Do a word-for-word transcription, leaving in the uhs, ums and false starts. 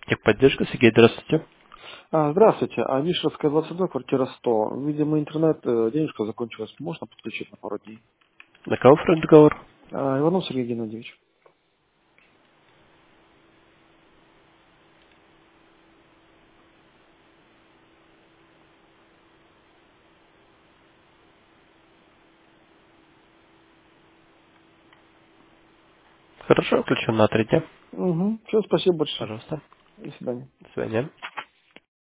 Техподдержка, Сергей, здравствуйте. А, здравствуйте. А Вишерская, двадцать два, квартира сто. Видимо, интернет, э, денежка закончилась. Можно подключить на пару дней? На кого фронт договор? А, Иванов Сергей Геннадьевич. Хорошо, включен на три дня. Угу. Все, спасибо большое. Пожалуйста. До свидания. До свидания.